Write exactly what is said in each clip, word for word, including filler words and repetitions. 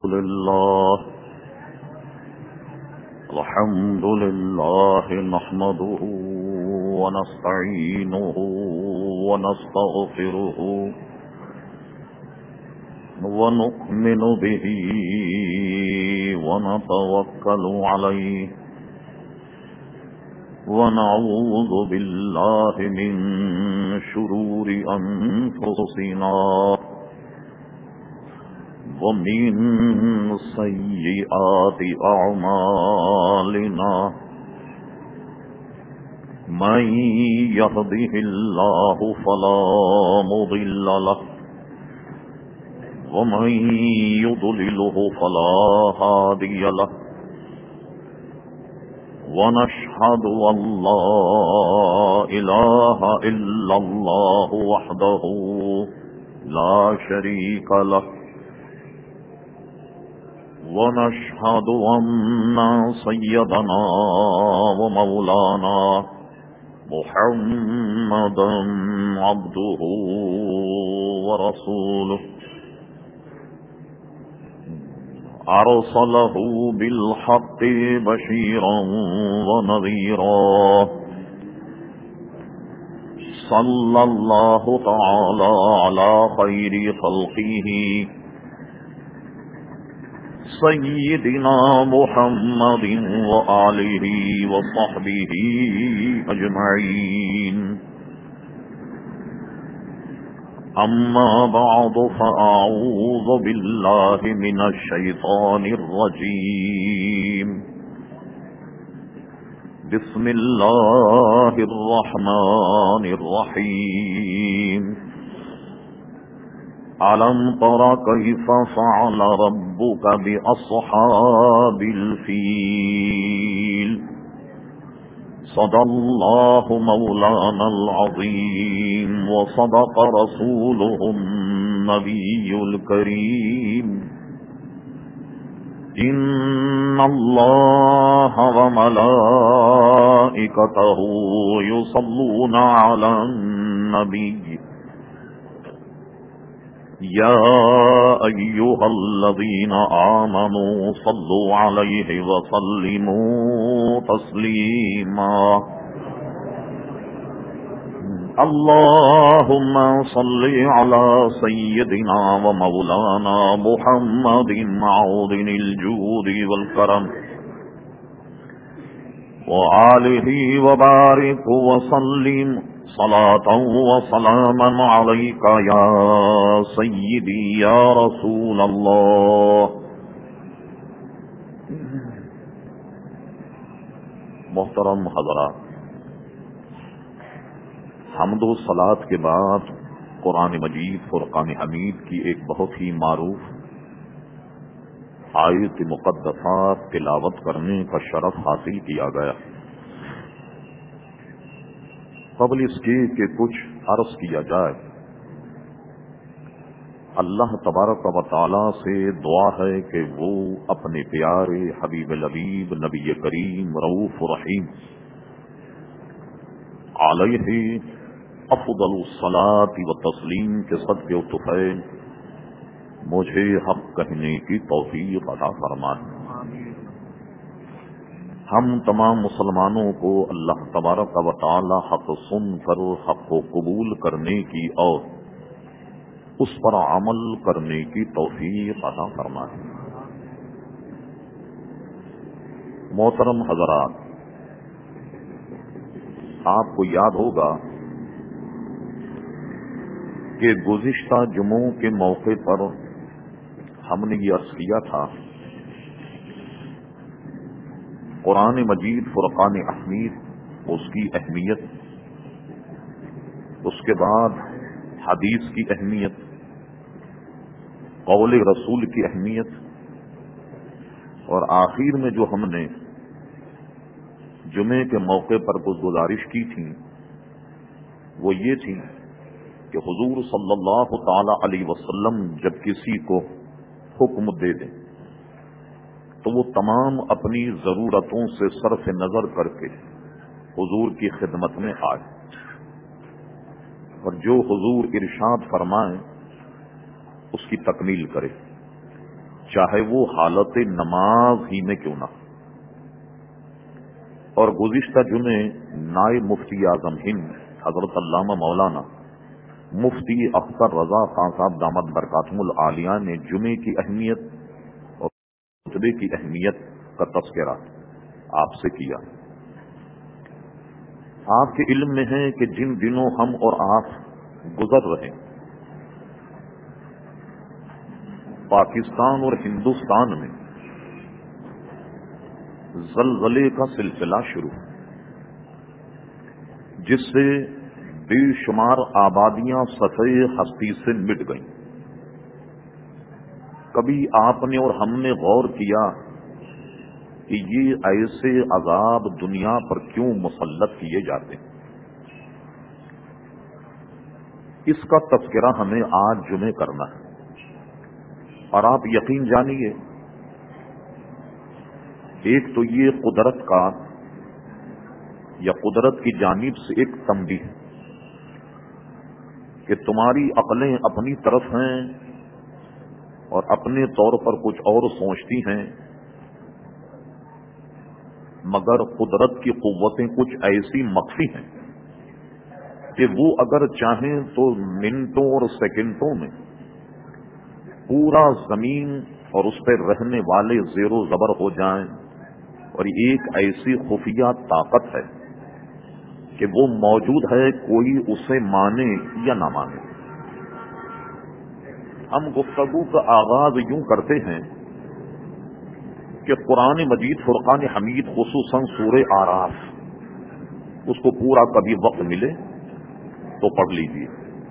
لله الحمد لله نحمده ونستعينه ونستغفره ونؤمن به ونتوكل عليه ونعوذ بالله من شرور أنفسنا ومن سيئات أعمالنا من يهده الله فلا مضل له ومن يضلله فلا هادي له ونشهد أن لا إله إلا الله وحده لا شريك له ونشهد أن سيدنا ومولانا محمدا عبده ورسوله أرسله بالحق بشيرا ونذيرا صلى الله تعالى على خير خلقه سيدنا محمد وآله وصحبه أجمعين أما بعد فأعوذ بالله من الشيطان الرجيم بسم الله الرحمن الرحيم ألم تر كيف فعل ربك بأصحاب الفيل صدق الله مولانا العظيم وصدق رسوله النبي الكريم إن الله وملائكته يصلون على النبي يا أيها الذين آمنوا صلوا عليه وسلموا تسليما اللهم صل على سيدنا ومولانا محمد معوذن الجود والكرم وآله وبارك وسلم صلاة وسلاما عليك يا سيدي يا رسول الله. محترم حضرات، حمد و صلاۃ کے بعد قرآن مجید فرقان حمید کی ایک بہت ہی معروف آیت مقدسہ تلاوت کرنے کا شرف حاصل کیا گیا. قبل اس کے کہ کچھ عرض کیا جائے، اللہ تبارک و تعالی سے دعا ہے کہ وہ اپنے پیارے حبیب لبیب نبی کریم رؤوف رحیم علیہ افضل الصلاۃ و تسلیم کے صدقے و طفیل مجھے حق کہنے کی توفیق عطا فرمائے. ہم تمام مسلمانوں کو اللہ تبارک و تعالی حق سن کر حق کو قبول کرنے کی اور اس پر عمل کرنے کی توفیق عطا فرمائے. محترم حضرات، آپ کو یاد ہوگا کہ گزشتہ جمعوں کے موقع پر ہم نے یہ عرض کیا تھا قرآن مجید فرقان حمید اس کی اہمیت، اس کے بعد حدیث کی اہمیت، قول رسول کی اہمیت، اور آخر میں جو ہم نے جمعے کے موقع پر کچھ گزارش کی تھی وہ یہ تھی کہ حضور صلی اللہ تعالی علیہ وسلم جب کسی کو حکم دے دیں تو وہ تمام اپنی ضرورتوں سے صرف نظر کر کے حضور کی خدمت میں آئے اور جو حضور ارشاد فرمائیں اس کی تکمیل کرے. چاہے وہ حالت نماز ہی میں کیوں نہ. اور گزشتہ جمعے نائب مفتی اعظم ہند حضرت علامہ مولانا مفتی اختر رضا خان صاحب دامت برکاتہم العالیہ نے جمعے کی اہمیت اور خطبے کی اہمیت کا تذکرہ آپ سے کیا. آپ کے علم میں ہے کہ جن دنوں ہم اور آپ گزر رہے پاکستان اور ہندوستان میں زلزلے کا سلسلہ شروع جس سے بے شمار آبادیاں سطح ہستی سے مٹ گئیں. کبھی آپ نے اور ہم نے غور کیا کہ یہ ایسے عذاب دنیا پر کیوں مسلط کیے جاتے ہیں؟ اس کا تذکرہ ہمیں آج جمعے کرنا ہے. اور آپ یقین جانیے، ایک تو یہ قدرت کا یا قدرت کی جانب سے ایک تنبیہ ہے کہ تمہاری عقلیں اپنی طرف ہیں اور اپنے طور پر کچھ اور سوچتی ہیں، مگر قدرت کی قوتیں کچھ ایسی مخفی ہیں کہ وہ اگر چاہیں تو منٹوں اور سیکنڈوں میں پورا زمین اور اس پہ رہنے والے زیر و زبر ہو جائیں. اور ایک ایسی خفیہ طاقت ہے کہ وہ موجود ہے، کوئی اسے مانے یا نہ مانے. ہم گفتگو کا آغاز یوں کرتے ہیں کہ قرآن مجید فرقان حمید خصوصاً سورہ آراف، اس کو پورا کبھی وقت ملے تو پڑھ لیجیے.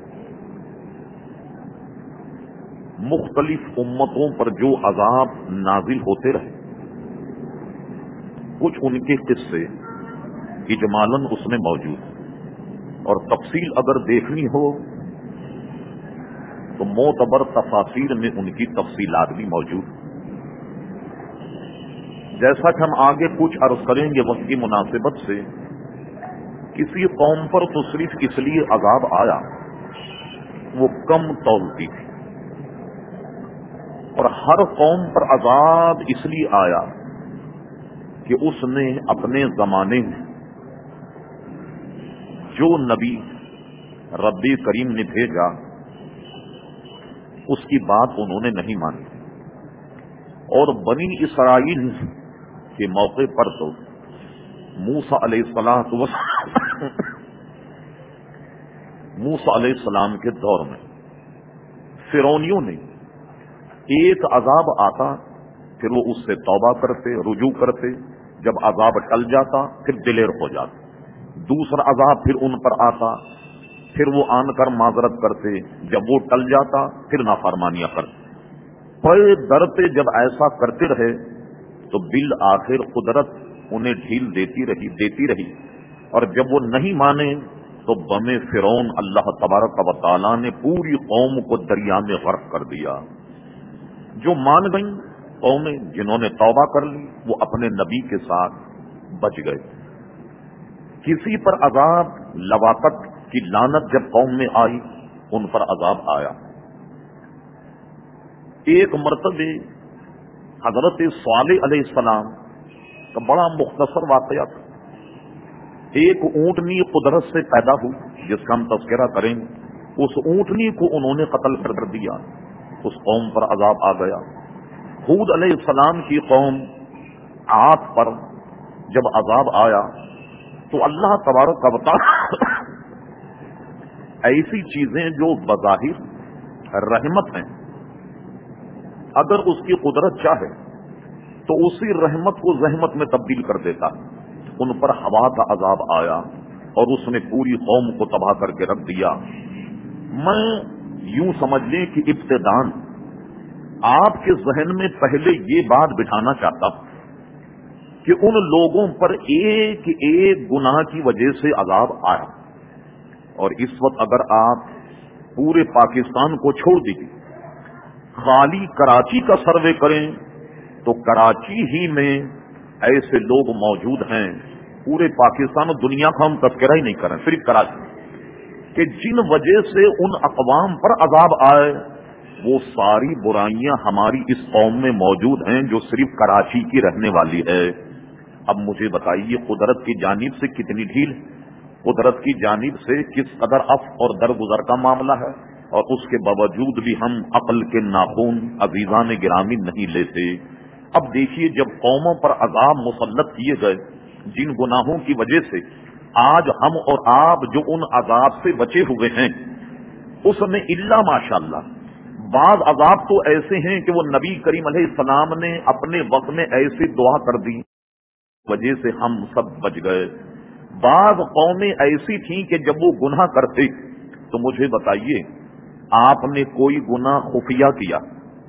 مختلف امتوں پر جو عذاب نازل ہوتے رہے، کچھ ان کے قصے اجمالاً اس میں موجود ہیں، اور تفصیل اگر دیکھنی ہو تو معتبر تفاسیر میں ان کی تفصیلات بھی موجود ہیں. جیسا کہ ہم آگے کچھ عرض کریں گے وقت کی مناسبت سے، کسی قوم پر تو صرف اس لیے عذاب آیا وہ کم تولتی تھی، اور ہر قوم پر عذاب اس لیے آیا کہ اس نے اپنے زمانے میں جو نبی رب کریم نے بھیجا اس کی بات انہوں نے نہیں مانی. اور بنی اسرائیل کے موقع پر تو موسیٰ علیہ السلام موسیٰ علیہ السلام کے دور میں فرعونیوں نے ایک عذاب آتا، پھر وہ اس سے توبہ کرتے، رجوع کرتے، جب عذاب ٹل جاتا پھر دلیر ہو جاتا. دوسرا عذاب پھر ان پر آتا، پھر وہ آن کر معذرت کرتے، جب وہ ٹل جاتا پھر نافرمانیاں کرتے. پے در پہ جب ایسا کرتے رہے تو بالآخر قدرت انہیں ڈھیل دیتی رہی دیتی رہی اور جب وہ نہیں مانے تو بم فرعون اللہ تبارک و تعالیٰ نے پوری قوم کو دریا میں غرق کر دیا. جو مان گئیں قومیں، جنہوں نے توبہ کر لی، وہ اپنے نبی کے ساتھ بچ گئے. کسی پر عذاب لواقت کی لعنت جب قوم میں آئی، ان پر عذاب آیا. ایک مرتبہ حضرت صالح علیہ السلام کا بڑا مختصر واقعہ تھا. ایک اونٹنی قدرت سے پیدا ہوئی جس کا ہم تذکرہ کریں گے. اس اونٹنی کو انہوں نے قتل کر دیا، اس قوم پر عذاب آ گیا. ہود علیہ السلام کی قوم عاد پر جب عذاب آیا تو اللہ تبارک و تعالی ایسی چیزیں جو بظاہر رحمت ہیں، اگر اس کی قدرت چاہے تو اسی رحمت کو زحمت میں تبدیل کر دیتا. ان پر ہوا کا عذاب آیا اور اس نے پوری قوم کو تباہ کر کے رکھ دیا. میں یوں سمجھ لیں کہ ابتداً آپ کے ذہن میں پہلے یہ بات بٹھانا چاہتا کہ ان لوگوں پر ایک ایک گناہ کی وجہ سے عذاب آیا، اور اس وقت اگر آپ پورے پاکستان کو چھوڑ دیجیے، خالی کراچی کا سروے کریں تو کراچی ہی میں ایسے لوگ موجود ہیں، پورے پاکستان اور دنیا کا ہم تذکرہ ہی نہیں کریں، صرف کراچی، کہ جن وجہ سے ان اقوام پر عذاب آئے وہ ساری برائیاں ہماری اس قوم میں موجود ہیں جو صرف کراچی کی رہنے والی ہے۔ اب مجھے بتائیے قدرت کی جانب سے کتنی ڈھیل، قدرت کی جانب سے کس قدر اف اور درگزر کا معاملہ ہے، اور اس کے باوجود بھی ہم عقل کے ناخن عزیزان گرامی نہیں لیتے۔ اب دیکھیے جب قوموں پر عذاب مسلط کیے گئے جن گناہوں کی وجہ سے آج ہم اور آپ جو ان عذاب سے بچے ہوئے ہیں، اس میں الا ماشاءاللہ بعض عذاب تو ایسے ہیں کہ وہ نبی کریم علیہ السلام نے اپنے وقت میں ایسی دعا کر دی وجہ سے ہم سب بچ گئے۔ بعض قومیں ایسی تھیں کہ جب وہ گناہ کرتے تو مجھے بتائیے آپ نے کوئی گناہ خفیہ کیا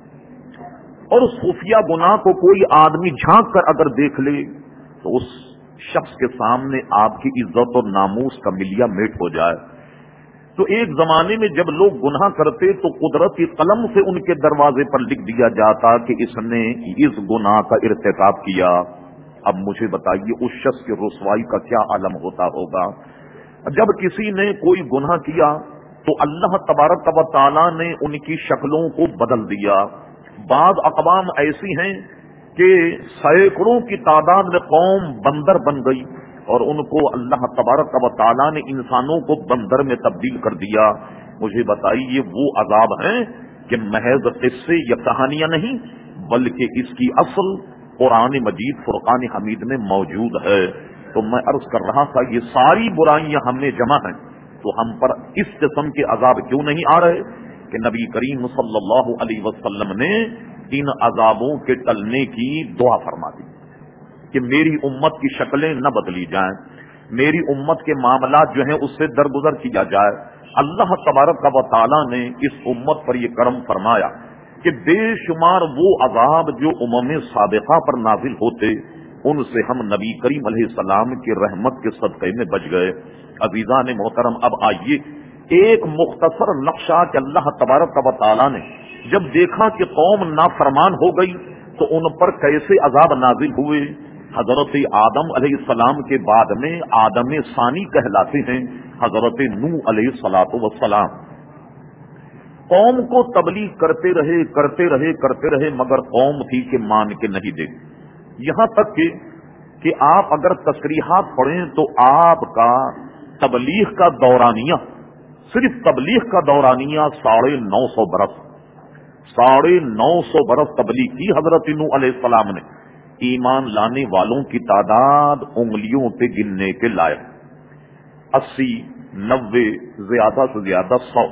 اور اس خفیہ گناہ کو کوئی آدمی جھانک کر اگر دیکھ لے تو اس شخص کے سامنے آپ کی عزت اور ناموس کا ملیا میٹ ہو جائے۔ تو ایک زمانے میں جب لوگ گناہ کرتے تو قدرت کی قلم سے ان کے دروازے پر لکھ دیا جاتا کہ اس نے اس گناہ کا ارتکاب کیا۔ اب مجھے بتائیے اس شخص کی رسوائی کا کیا عالم ہوتا ہوگا۔ جب کسی نے کوئی گناہ کیا تو اللہ تبارک و تعالی نے ان کی شکلوں کو بدل دیا۔ بعض اقوام ایسی ہیں کہ سینکڑوں کی تعداد میں قوم بندر بن گئی اور ان کو اللہ تبارک و تعالی نے انسانوں کو بندر میں تبدیل کر دیا۔ مجھے بتائیے وہ عذاب ہیں کہ محض قصے یا کہانیاں نہیں بلکہ اس کی اصل قرآن مجید فرقان حمید میں موجود ہے۔ تو میں عرض کر رہا تھا یہ ساری برائیاں ہم نے جمع ہیں تو ہم پر اس قسم کے عذاب کیوں نہیں آ رہے کہ نبی کریم صلی اللہ علیہ وسلم نے ان عذابوں کے ٹلنے کی دعا فرما دی کہ میری امت کی شکلیں نہ بدلی جائیں، میری امت کے معاملات جو ہیں اس سے درگزر کیا جائے۔ اللہ تبارک و تعالی نے اس امت پر یہ کرم فرمایا کہ بے شمار وہ عذاب جو امم سابقہ پر نازل ہوتے ان سے ہم نبی کریم علیہ السلام کی رحمت کے صدقے میں بچ گئے۔ عزیزان محترم اب آئیے ایک مختصر نقشہ کہ اللہ تبارک و تعالی نے جب دیکھا کہ قوم نافرمان ہو گئی تو ان پر کیسے عذاب نازل ہوئے۔ حضرت آدم علیہ السلام کے بعد میں آدم ثانی کہلاتے ہیں حضرت نوح علیہ الصلوۃ والسلام۔ قوم کو تبلیغ کرتے رہے کرتے رہے کرتے رہے مگر قوم تھی کہ مان کے نہیں دے، یہاں تک کہ کہ آپ اگر تذکریحات پڑھیں تو آپ کا تبلیغ کا دورانیہ صرف تبلیغ کا دورانیہ ساڑھے نو سو برس ساڑھے نو سو برس تبلیغ کی حضرت نوح علیہ السلام نے۔ ایمان لانے والوں کی تعداد انگلیوں پہ گننے کے لائق، اسی نوے زیادہ سے زیادہ سو۔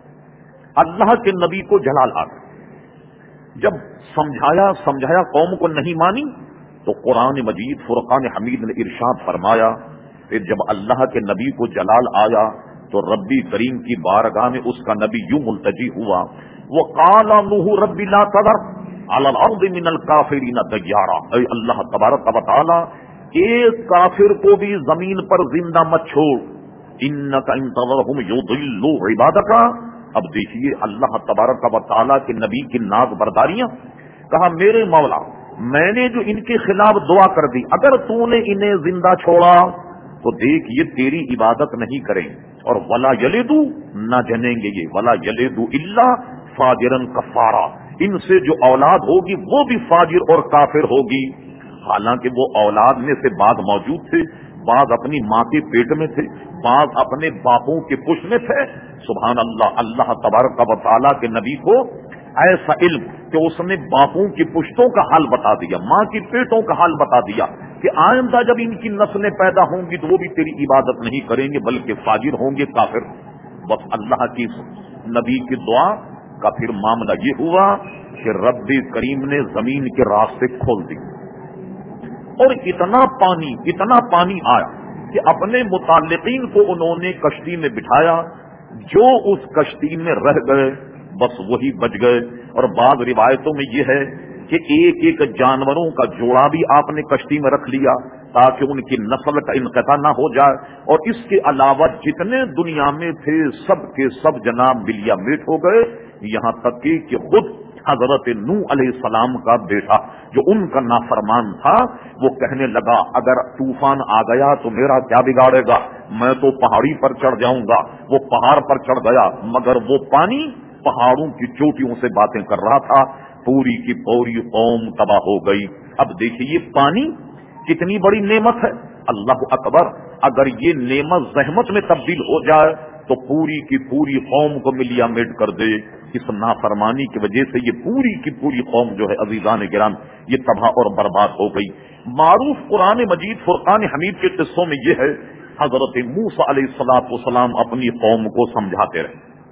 اللہ کے نبی کو جلال آ گیا، جب سمجھایا سمجھایا قوم کو نہیں مانی تو قرآن مجید فرقان حمید نے ارشاد فرمایا۔ پھر جب اللہ کے نبی کو جلال آیا تو ربی کریم کی بارگاہ میں اس کا نبی یوں ملتجی ہوا، وقال نوح رب لا تذر علی الارض من الکافرین دیارا، اے اللہ تبارک و تعالی ایک کافر کو بھی زمین پر زندہ مت چھوڑ، انک ان تذرہم یضلوا عبادک۔ اب دیکھیے اللہ تبارک و تعالی کے نبی کی ناز برداریاں، کہا میرے مولا میں نے جو ان کے خلاف دعا کر دی اگر تو نے انہیں زندہ چھوڑا تو دیکھ یہ تیری عبادت نہیں کریں اور ولا یلدو نہ جنیں گے، یہ ولا یلدو الا فاجرا کفارا، ان سے جو اولاد ہوگی وہ بھی فاجر اور کافر ہوگی۔ حالانکہ وہ اولاد میں سے بعض موجود تھے، بعض اپنی ماں کے پیٹ میں تھے، بعض اپنے باپوں کے پشت میں تھے۔ سبحان اللہ، اللہ تبارک و تعالیٰ کے نبی کو ایسا علم کہ اس نے باپوں کی پشتوں کا حال بتا دیا، ماں کی پیٹوں کا حال بتا دیا کہ آئندہ جب ان کی نسلیں پیدا ہوں گی تو وہ بھی تیری عبادت نہیں کریں گے بلکہ فاجر ہوں گے، کافر۔ بس اللہ کی نبی کی دعا کا پھر معاملہ یہ ہوا کہ رب کریم نے زمین کے راستے کھول دی اور اتنا پانی اتنا پانی آیا کہ اپنے متعلقین کو انہوں نے کشتی میں بٹھایا، جو اس کشتی میں رہ گئے بس وہی بچ گئے۔ اور بعض روایتوں میں یہ ہے کہ ایک ایک جانوروں کا جوڑا بھی آپ نے کشتی میں رکھ لیا تاکہ ان کی نسل کا انقطاع نہ ہو جائے، اور اس کے علاوہ جتنے دنیا میں تھے سب کے سب جناب ملیا میٹ ہو گئے، یہاں تک کہ خود حضرت نوح علیہ السلام کا بیٹا جو ان کا نافرمان تھا وہ کہنے لگا اگر طوفان آ گیا تو میرا کیا بگاڑے گا، میں تو پہاڑی پر چڑھ جاؤں گا۔ وہ پہاڑ پر چڑھ گیا مگر وہ پانی پہاڑوں کی چوٹیوں سے باتیں کر رہا تھا، پوری کی پوری قوم تباہ ہو گئی۔ اب دیکھیے یہ پانی کتنی بڑی نعمت ہے، اللہ اکبر، اگر یہ نعمت زحمت میں تبدیل ہو جائے تو پوری کی پوری قوم کو ملیا میٹ کر دے۔ اس نافرمانی کی وجہ سے یہ پوری کی پوری قوم جو ہے عزیزان گرام یہ تباہ اور برباد ہو گئی۔ معروف قرآن مجید فرقان حمید کے قصوں میں یہ ہے، حضرت موسیٰ علیہ الصلوۃ والسلام اپنی قوم کو سمجھاتے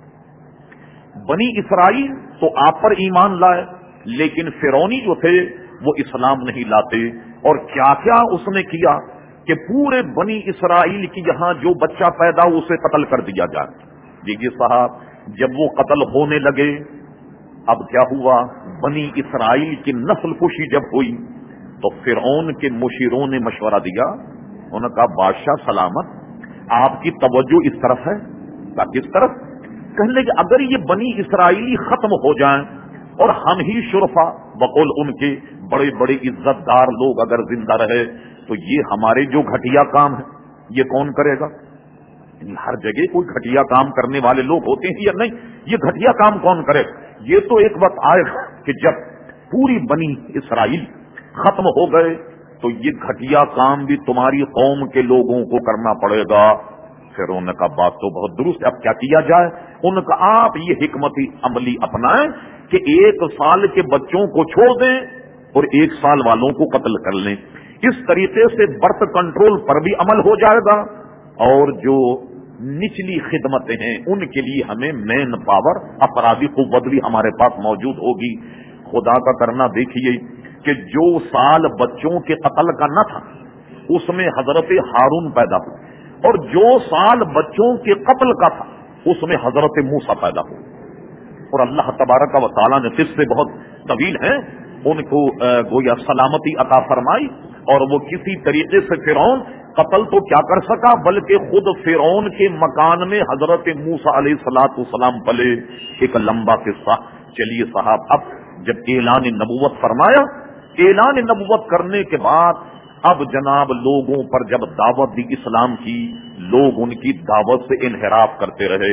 رہے۔ بنی اسرائیل تو آپ پر ایمان لائے، لیکن فرعونی جو تھے وہ اسلام نہیں لاتے، اور کیا کیا اس نے کیا کہ پورے بنی اسرائیل کی یہاں جو بچہ پیدا ہو اسے قتل کر دیا جائے۔ دیکھیے صاحب، جب وہ قتل ہونے لگے، اب کیا ہوا، بنی اسرائیل کی نسل کشی جب ہوئی تو فرعون کے مشیروں نے مشورہ دیا، انہوں نے کہا بادشاہ سلامت، آپ کی توجہ اس طرف ہے، کس طرف؟ کہنے لگے اگر یہ بنی اسرائیلی ختم ہو جائیں اور ہم ہی شرفا بقول ان کے بڑے بڑے عزت دار لوگ اگر زندہ رہے تو یہ ہمارے جو گھٹیا کام ہے یہ کون کرے گا؟ ہر جگہ کوئی گھٹیا کام کرنے والے لوگ ہوتے ہیں یا نہیں، یہ گھٹیا کام کون کرے؟ یہ تو ایک وقت آئے گا کہ جب پوری بنی اسرائیل ختم ہو گئے تو یہ گھٹیا کام بھی تمہاری قوم کے لوگوں کو کرنا پڑے گا۔ پھر انہوں نے کہا بات تو بہت درست ہے، اب کیا کیا جائے؟ ان کا آپ یہ حکمتی عملی اپنائیں کہ ایک سال کے بچوں کو چھوڑ دیں اور ایک سال والوں کو قتل کر لیں۔ اس طریقے سے برتھ کنٹرول پر بھی عمل ہو جائے گا، اور جو نچلی خدمتیں ہیں ان کے لیے ہمیں مین پاور افرادی قوت بھی ہمارے پاس موجود ہوگی۔ خدا کا کرنا دیکھیے کہ جو سال بچوں کے قتل کا نہ تھا اس میں حضرت ہارون پیدا ہوئے، اور جو سال بچوں کے قتل کا تھا اس میں حضرت موسیٰ پیدا ہوئے۔ اور اللہ تبارک و تعالیٰ نے قصے بہت طویل ہیں، ان کو گویا سلامتی عطا فرمائی، اور وہ کسی طریقے سے فرعون قتل تو کیا کر سکا بلکہ خود فرعون کے مکان میں حضرت موسیٰ علیہ الصلوۃ والسلام پلے۔ ایک لمبا قصہ۔ چلیے صاحب، اب جب اعلان نبوت فرمایا، اعلان نبوت کرنے کے بعد اب جناب لوگوں پر جب دعوت دی اسلام کی، لوگ ان کی دعوت سے انحراف کرتے رہے۔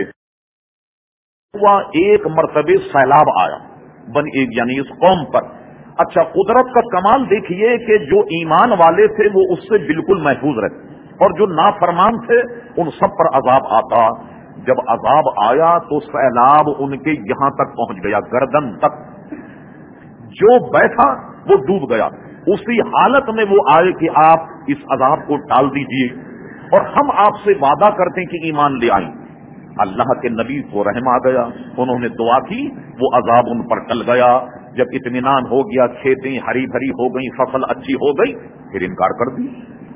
ہوا ایک مرتبہ سیلاب آیا بن ایک یعنی اس قوم پر۔ اچھا، قدرت کا کمال دیکھیے کہ جو ایمان والے تھے وہ اس سے بالکل محفوظ رہے، اور جو نافرمان تھے ان سب پر عذاب آتا۔ جب عذاب آیا تو سیلاب ان کے یہاں تک پہنچ گیا، گردن تک، جو بیٹھا وہ ڈوب گیا۔ اسی حالت میں وہ آئے کہ آپ اس عذاب کو ٹال دیجئے اور ہم آپ سے وعدہ کرتے ہیں کہ ایمان لے آئیں۔ اللہ کے نبی کو رحم آ گیا، انہوں نے دعا کی، وہ عذاب ان پر ٹل گیا۔ جب اطمینان ہو گیا، کھیتیں ہری بھری ہو گئی، فصل اچھی ہو گئی، پھر انکار کر دی،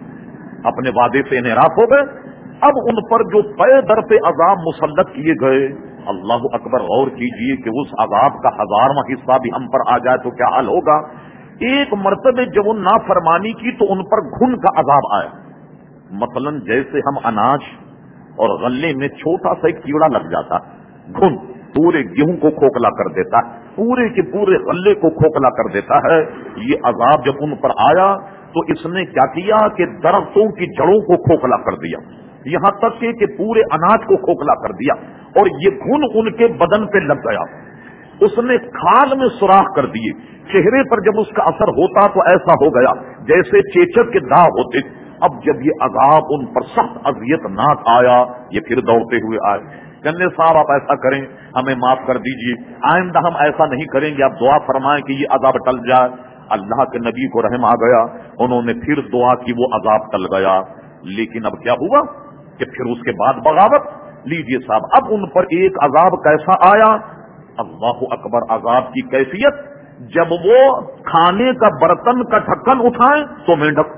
اپنے وعدے سے انحراف ہو گئے۔ اب ان پر جو پے در پہ عذاب مسلط کیے گئے، اللہ اکبر، غور کیجئے کہ اس عذاب کا ہزارواں حصہ بھی ہم پر آ جائے تو کیا حال ہوگا۔ ایک مرتبہ جب ان نافرمانی کی تو ان پر گھن کا عذاب آیا۔ مثلا جیسے ہم اناج اور غلے میں چھوٹا سا ایک کیڑا لگ جاتا، گھن پورے گیہوں کو کھوکھلا کر دیتا ہے، پورے کے پورے غلے کو کھوکھلا کر دیتا ہے۔ یہ عذاب جب ان پر آیا تو اس نے کیا کیا کہ درختوں کی جڑوں کو کھوکھلا کر دیا، یہاں تک کہ, کہ پورے اناج کو کھوکھلا کر دیا، اور یہ گھن ان کے بدن پہ لگ گیا۔ اس نے کھال میں سوراخ کر دیے، چہرے پر جب اس کا اثر ہوتا تو ایسا ہو گیا جیسے چیچک کے داغ ہوتے۔ اب جب یہ عذاب ان پر سخت اذیت ناک آیا، یہ پھر دوڑتے ہوئے آئے، کہنے صاحب آپ ایسا کریں، ہمیں معاف کر دیجئے، آئندہ ہم ایسا نہیں کریں گے، آپ دعا فرمائیں کہ یہ عذاب ٹل جائے۔ اللہ کے نبی کو رحم آ گیا، انہوں نے پھر دعا کی، وہ عذاب ٹل گیا۔ لیکن اب کیا ہوا کہ پھر اس کے بعد بغاوت۔ لیجئے صاحب، اب ان پر ایک عذاب کیسا آیا، اللہ اکبر، عذاب کی کیفیت، جب وہ کھانے کا برتن کا ڈھکن اٹھائیں تو مینڈک،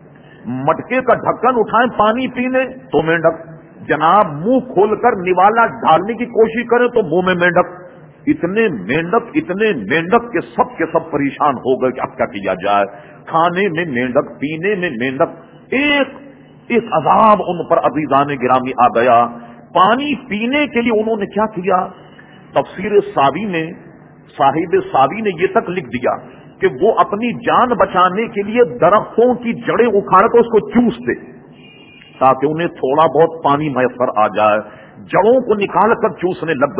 مٹکے کا ڈھکن اٹھائیں پانی پینے تو مینڈک، جناب منہ کھول کر نوالا ڈالنے کی کوشش کریں تو منہ میں مینڈک، اتنے مینڈک اتنے مینڈک کے سب کے سب پریشان ہو گئے کہ اب کیا کیا جائے، کھانے میں مینڈک، پینے میں مینڈک، ایک ایک عذاب ان پر عزیزان گرامی آ گیا۔ پانی پینے کے لیے انہوں نے کیا کیا، تفسیر ساوی میں صاحب ساوی نے یہ تک لکھ دیا کہ وہ اپنی جان بچانے کے لیے درختوں کی جڑیں اکھاڑ کر اس کو چوستے تاکہ انہیں تھوڑا بہت پانی میسر آ جائے، جڑوں کو نکال کر چوسنے لگ گئے۔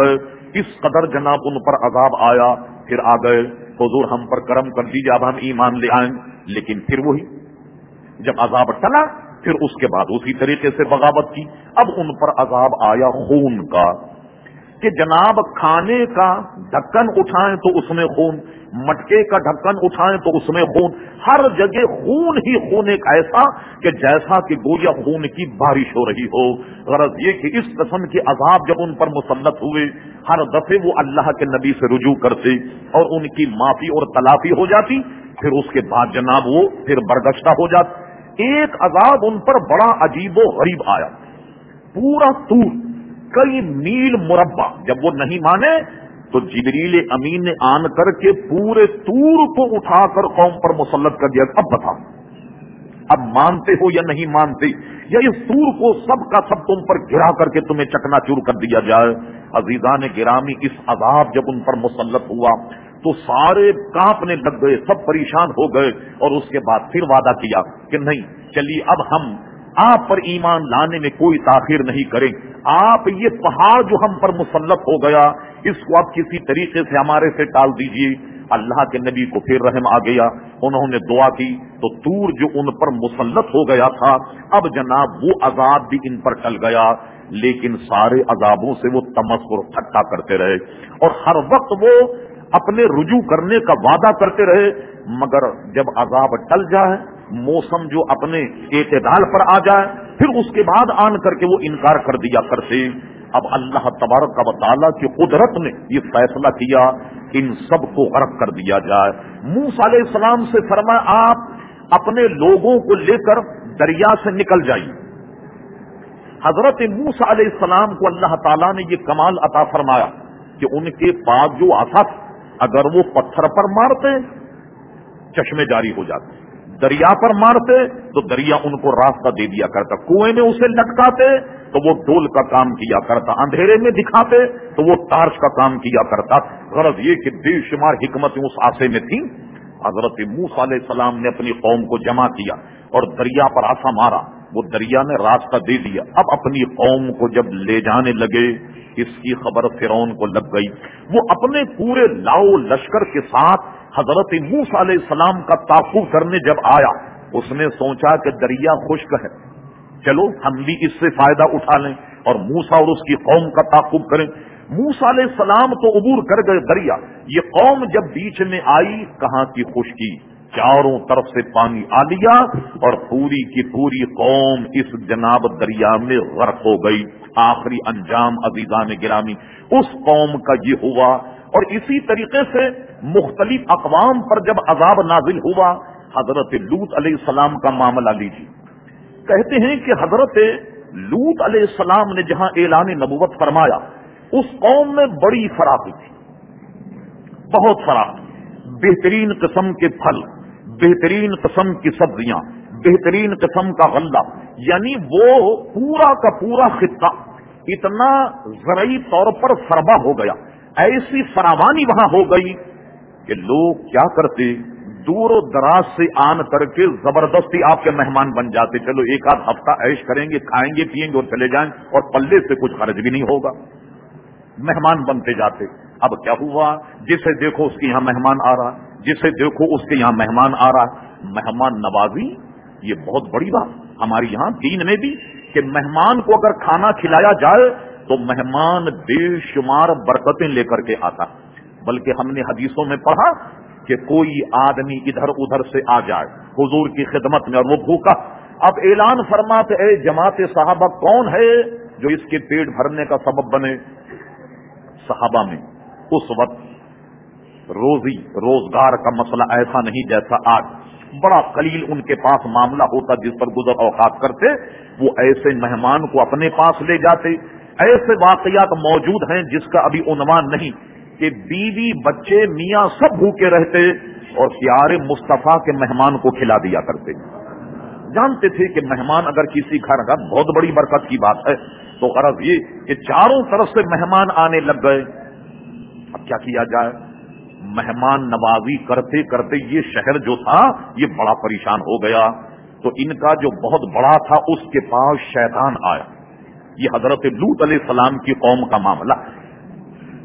اس قدر جناب ان پر عذاب آیا، پھر آ گئے حضور ہم پر کرم کر دیجیے، اب ہم ایمان لے آئیں، لیکن پھر وہی جب عذاب ٹلا پھر اس کے بعد اسی طریقے سے بغاوت کی۔ اب ان پر عذاب آیا خون کا، کہ جناب کھانے کا ڈھکن اٹھائیں تو اس میں خون، مٹکے کا ڈھکن اٹھائیں تو اس میں خون، ہر جگہ خون ہی خون، ایک ایسا کہ جیسا کہ گویا خون کی بارش ہو رہی ہو۔ غرض یہ کہ اس قسم کے عذاب جب ان پر مسلط ہوئے، ہر دفعے وہ اللہ کے نبی سے رجوع کرتے اور ان کی معافی اور تلافی ہو جاتی، پھر اس کے بعد جناب وہ پھر برگشتہ ہو جاتا۔ ایک عذاب ان پر بڑا عجیب و غریب آیا، پورا طور کئی میل مربع، جب وہ نہیں مانے تو جبریل امین نے آن کر کے پورے طور کو اٹھا کر قوم پر مسلط کر دیا۔ اب بتاؤ، اب مانتے ہو یا نہیں مانتے، یا اس طور کو سب کا سب تم پر گرا کر کے تمہیں چکنا چور کر دیا جائے؟ عزیزان گرامی، اس عذاب جب ان پر مسلط ہوا تو سارے کانپنے لگ گئے، سب پریشان ہو گئے، اور اس کے بعد پھر وعدہ کیا کہ نہیں چلیے اب ہم آپ پر ایمان لانے میں کوئی تاخیر نہیں کریں، آپ یہ پہاڑ جو ہم پر مسلط ہو گیا اس کو آپ کسی طریقے سے ہمارے سے ٹال دیجیے۔ اللہ کے نبی کو پھر رحم آ گیا، انہوں نے دعا کی تو طور جو ان پر مسلط ہو گیا تھا اب جناب وہ عذاب بھی ان پر ٹل گیا، لیکن سارے عذابوں سے وہ تمسخر ٹھٹا کرتے رہے اور ہر وقت وہ اپنے رجوع کرنے کا وعدہ کرتے رہے، مگر جب عذاب ٹل جائے، موسم جو اپنے اعتدال پر آ جائے، پھر اس کے بعد آن کر کے وہ انکار کر دیا کرتے۔ اب اللہ تبارک و تعالیٰ کی قدرت نے یہ فیصلہ کیا کہ ان سب کو غرق کر دیا جائے۔ موسیٰ علیہ السلام سے فرمایا آپ اپنے لوگوں کو لے کر دریا سے نکل جائیے۔ حضرت موسیٰ علیہ السلام کو اللہ تعالیٰ نے یہ کمال عطا فرمایا کہ ان کے پاس جو عصا تھا اگر وہ پتھر پر مارتے چشمے جاری ہو جاتے، دریا پر مارتے تو دریا ان کو راستہ دے دیا کرتا، کنویں میں اسے لٹکاتے تو وہ ڈول کا کام کیا کرتا، اندھیرے میں دکھاتے تو وہ ٹارچ کا کام کیا کرتا۔ غرض یہ کہ بے شمار حکمتیں اس عصا میں تھیں۔ حضرت موسیٰ علیہ السلام نے اپنی قوم کو جمع کیا اور دریا پر عصا مارا، وہ دریا نے راستہ دے دیا۔ اب اپنی قوم کو جب لے جانے لگے، اس کی خبر فرعون کو لگ گئی، وہ اپنے پورے لاؤ لشکر کے ساتھ حضرت موسیٰ علیہ السلام کا تعاقب کرنے جب آیا، اس نے سوچا کہ دریا خشک ہے، چلو ہم بھی اس سے فائدہ اٹھا لیں اور موسیٰ اور اس کی قوم کا تعاقب کریں۔ موسیٰ علیہ السلام تو عبور کر گئے دریا، یہ قوم جب بیچ میں آئی کہاں کی خشکی، چاروں طرف سے پانی آ لیا اور پوری کی پوری قوم اس جناب دریا میں غرق ہو گئی۔ آخری انجام عزیزان گرامی اس قوم کا یہ ہوا، اور اسی طریقے سے مختلف اقوام پر جب عذاب نازل ہوا، حضرت لوط علیہ السلام کا معاملہ لیجیے۔ کہتے ہیں کہ حضرت لوط علیہ السلام نے جہاں اعلان نبوت فرمایا اس قوم میں بڑی فراخی تھی، بہت فراخی، بہترین قسم کے پھل، بہترین قسم کی سبزیاں، بہترین قسم کا غلہ، یعنی وہ پورا کا پورا خطہ اتنا زرعی طور پر فربا ہو گیا، ایسی فراوانی وہاں ہو گئی کہ لوگ کیا کرتے، دور و دراز سے آن کر کے زبردستی آپ کے مہمان بن جاتے، چلو ایک آدھ ہفتہ عیش کریں گے، کھائیں گے پیئیں گے اور چلے جائیں، اور پلے سے کچھ خرچ بھی نہیں ہوگا، مہمان بنتے جاتے۔ اب کیا ہوا، جسے دیکھو اس کے یہاں مہمان آ رہا، جسے دیکھو اس کے یہاں مہمان آ رہا۔ مہمان نوازی یہ بہت بڑی بات ہمارے یہاں دین میں بھی، کہ مہمان کو اگر کھانا کھلایا جائے تو مہمان بے شمار برکتیں لے کر کے آتا، بلکہ ہم نے حدیثوں میں پڑھا کہ کوئی آدمی ادھر ادھر سے آ جائے حضور کی خدمت میں اور وہ بھوکا، اب اعلان فرماتے اے جماعت صحابہ کون ہے جو اس کے پیٹ بھرنے کا سبب بنے؟ صحابہ میں اس وقت روزی روزگار کا مسئلہ ایسا نہیں جیسا آج، بڑا قلیل ان کے پاس معاملہ ہوتا جس پر گزر اوقات کرتے، وہ ایسے مہمان کو اپنے پاس لے جاتے۔ ایسے واقعات موجود ہیں جس کا ابھی عنوان نہیں، کہ بیوی بچے میاں سب بھوکے رہتے اور پیارے مصطفیٰ کے مہمان کو کھلا دیا کرتے، جانتے تھے کہ مہمان اگر کسی گھر کا بہت بڑی برکت کی بات ہے، تو غرض یہ کہ چاروں طرف سے مہمان آنے لگ گئے۔ اب کیا کیا جائے، مہمان نوازی کرتے کرتے یہ شہر جو تھا یہ بڑا پریشان ہو گیا، تو ان کا جو بہت بڑا تھا اس کے پاس شیطان آیا۔ یہ حضرت لوط علیہ السلام کی قوم کا معاملہ۔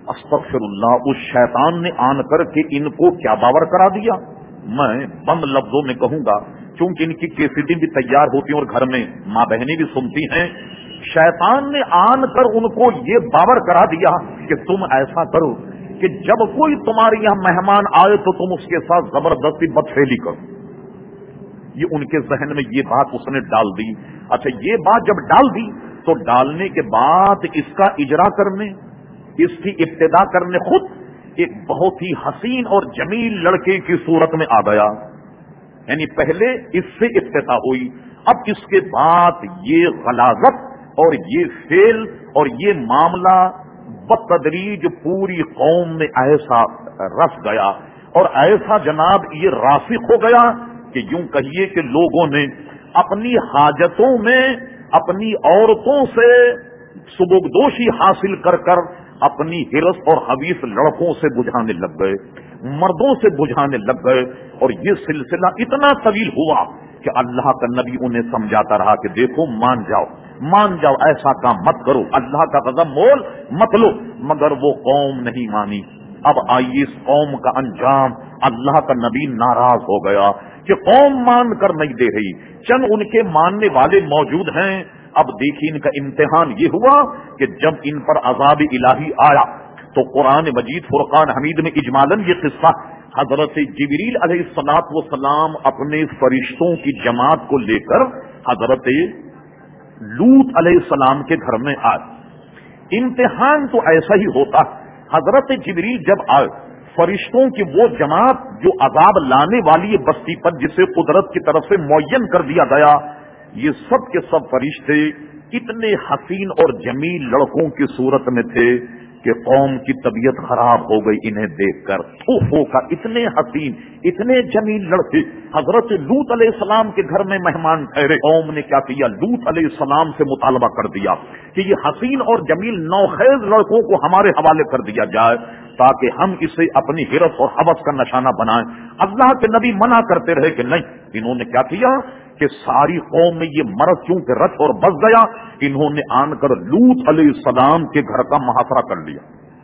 استغفر اللہ، اس شیطان نے آن کر کے ان کو کیا باور کرا دیا؟ میں بند لفظوں میں کہوں گا، چونکہ ان کی کیسٹیں بھی تیار ہوتی ہیں اور گھر میں ماں بہنیں بھی سنتی ہیں، شیطان نے آن کر ان کو یہ باور کرا دیا کہ تم ایسا کرو کہ جب کوئی تمہارے یہاں مہمان آئے تو تم اس کے ساتھ زبردستی بدفعلی کرو۔ یہ ان کے ذہن میں یہ بات اس نے ڈال دی۔ اچھا، یہ بات جب ڈال دی تو ڈالنے کے بعد اس کا اجرا کرنے، اس کی ابتدا کرنے خود ایک بہت ہی حسین اور جمیل لڑکے کی صورت میں آ گیا، یعنی پہلے اس سے ابتدا ہوئی، اب اس کے بعد یہ غلاظت اور یہ فعل اور یہ معاملہ بتدریج پوری قوم میں ایسا رس گیا اور ایسا جناب یہ راسخ ہو گیا کہ یوں کہیے کہ لوگوں نے اپنی حاجتوں میں اپنی عورتوں سے سبکدوشی حاصل کر کر اپنی ہرس اور حویث لڑکوں سے بجھانے لگ گئے، مردوں سے بجھانے لگ گئے، اور یہ سلسلہ اتنا طویل ہوا کہ اللہ کا نبی انہیں سمجھاتا رہا کہ دیکھو مان جاؤ مان جاؤ ایسا کام مت کرو، اللہ کا غضب مول مت لو، مگر وہ قوم نہیں مانی۔ اب آئیے اس قوم کا انجام، اللہ کا نبی ناراض ہو گیا کہ قوم مان کر نہیں دے رہی، چند ان کے ماننے والے موجود ہیں۔ اب دیکھیے ان کا امتحان یہ ہوا کہ جب ان پر عذاب الہی آیا تو قرآن مجید فرقان حمید میں اجمالاً یہ قصہ حضرت جبریل علیہ الصلوۃ والسلام اپنے فرشتوں کی جماعت کو لے کر حضرت لوط علیہ السلام کے گھر میں آئے۔ امتحان تو ایسا ہی ہوتا، حضرت جبریل جب آئے، فرشتوں کی وہ جماعت جو عذاب لانے والی بستی پر جسے قدرت کی طرف سے معین کر دیا گیا، یہ سب کے سب فرشتے اتنے حسین اور جمیل لڑکوں کی صورت میں تھے کہ قوم کی طبیعت خراب ہو گئی انہیں دیکھ کر۔ اوہو کا اتنے حسین اتنے جمیل لڑکے حضرت لوط علیہ السلام کے گھر میں مہمان ٹھہرے، قوم نے کیا کیا، لوط علیہ السلام سے مطالبہ کر دیا کہ یہ حسین اور جمیل نوخیز لڑکوں کو ہمارے حوالے کر دیا جائے تاکہ ہم اسے اپنی ہرس اور حوث کا نشانہ بنائیں۔ اللہ کے نبی منع کرتے رہے کہ نہیں۔ انہوں نے کیا کیا کہ ساری قوم میں یہ مرض چونکہ رچ اور بس گیا، انہوں نے آن کر لوط علیہ السلام کے گھر کا محاصرہ کر لیا۔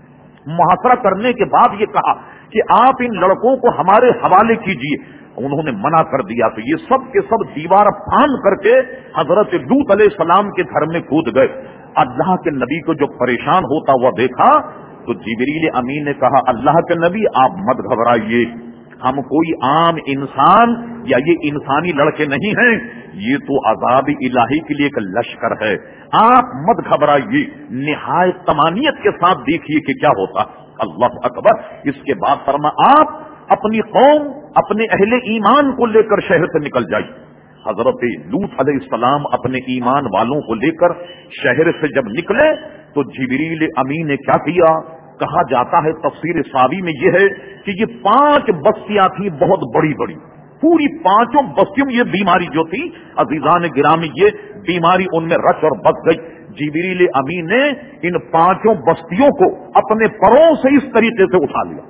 محاصرہ کرنے کے بعد یہ کہا کہ آپ ان لڑکوں کو ہمارے حوالے کیجیے، انہوں نے منع کر دیا تو یہ سب کے سب دیوار پھاند کر کے حضرت لوط علیہ السلام کے گھر میں کود گئے۔ اللہ کے نبی کو جو پریشان ہوتا ہوا دیکھا تو جبریل امین نے کہا اللہ کے نبی آپ مت گھبرائیے، ہم کوئی عام انسان یا یہ انسانی لڑکے نہیں ہیں، یہ تو عذاب الہی کے لیے ایک لشکر ہے، آپ مت گھبرائیے، نہایت طمانینت کے ساتھ دیکھیے کہ کیا ہوتا۔ اللہ اکبر۔ اس کے بعد فرما آپ اپنی قوم اپنے اہل ایمان کو لے کر شہر سے نکل جائیے۔ حضرت لوط علیہ السلام اپنے ایمان والوں کو لے کر شہر سے جب نکلے تو جبریل امین نے کیا کیا، کہا جاتا ہے تفسیر ساوی میں یہ ہے کہ یہ پانچ بستیاں تھیں بہت بڑی بڑی، پوری پانچوں بستیوں یہ بیماری جو تھی عزیزان گرامی یہ بیماری ان میں رچ اور بس گئی۔ جبریل امین نے ان پانچوں بستیوں کو اپنے پروں سے اس طریقے سے اٹھا لیا،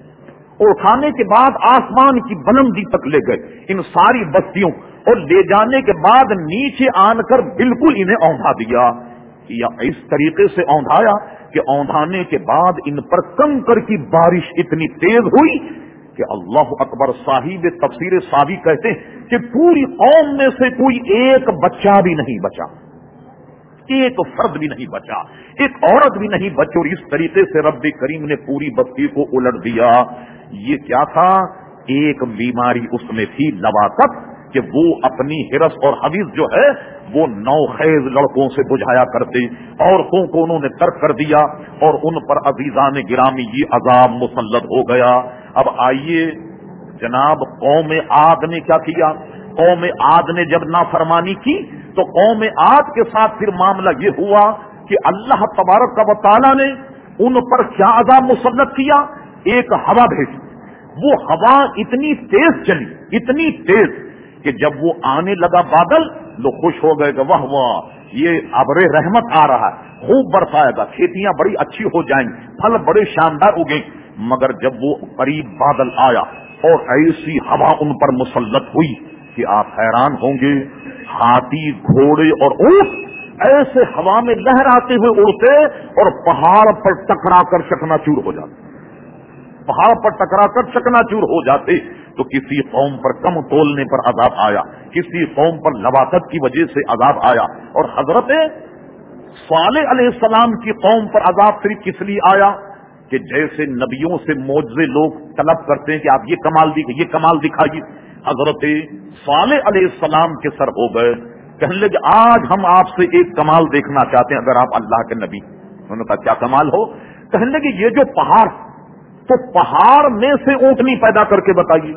اور اٹھانے کے بعد آسمان کی بلندی تک لے گئے ان ساری بستیوں، اور لے جانے کے بعد نیچے آن کر بالکل انہیں اوندھا دیا، یا اس طریقے سے اوندھایا کہ اوندھانے کے بعد ان پر کنکر کی بارش اتنی تیز ہوئی کہ اللہ اکبر۔ صاحب تفسیر ساوی کہتے ہیں کہ پوری قوم میں سے کوئی ایک بچہ بھی نہیں بچا، ایک فرد بھی نہیں بچا، ایک عورت بھی نہیں بچی، اور اس طریقے سے رب کریم نے پوری بستی کو الٹ دیا۔ یہ کیا تھا، ایک بیماری اس میں تھی لواقت، کہ وہ اپنی ہرس اور حویث جو ہے وہ نوخیز لڑکوں سے بجھایا کرتے، عورتوں کو انہوں نے ترک کر دیا اور ان پر عزیزان گرامی یہ عذاب مسلط ہو گیا۔ اب آئیے جناب قوم عاد نے کیا کیا، قوم عاد نے جب نافرمانی کی تو قوم عاد کے ساتھ پھر معاملہ یہ ہوا کہ اللہ تبارک و تعالی نے ان پر کیا عذاب مسلط کیا، ایک ہوا بھیجی، وہ ہوا اتنی تیز چلی اتنی تیز کہ جب وہ آنے لگا بادل لوگ خوش ہو گئے کہ واہ واہ یہ ابر رحمت آ رہا ہے، خوب برسائے گا، کھیتیاں بڑی اچھی ہو جائیں گی، پھل بڑے شاندار اگیں۔ مگر جب وہ قریب بادل آیا اور ایسی ہوا ان پر مسلط ہوئی کہ آپ حیران ہوں گے، ہاتھی گھوڑے اور اونٹ ایسے ہوا میں لہراتے ہوئے اڑتے اور پہاڑ پر ٹکرا کر چکنا چور ہو جاتے، پہاڑ پر ٹکرا کر چکنا چور ہو جاتے۔ تو کسی قوم پر کم تولنے پر عذاب آیا، کسی قوم پر لواطت کی وجہ سے عذاب آیا، اور حضرت صالح علیہ السلام کی قوم پر عذاب صرف کس لیے آیا کہ جیسے نبیوں سے معجزے لوگ طلب کرتے ہیں کہ آپ یہ کمال دکھائیے، یہ کمال دکھائیے، حضرت صالح علیہ السلام کے سر ہو گئے، کہنے لگے آج ہم آپ سے ایک کمال دیکھنا چاہتے ہیں اگر آپ اللہ کے نبی۔ انہوں نے کہا کیا کمال ہو؟ کہنے لگے یہ جو پہاڑ، تو پہاڑ میں سے اونٹنی پیدا کر کے بتائیے،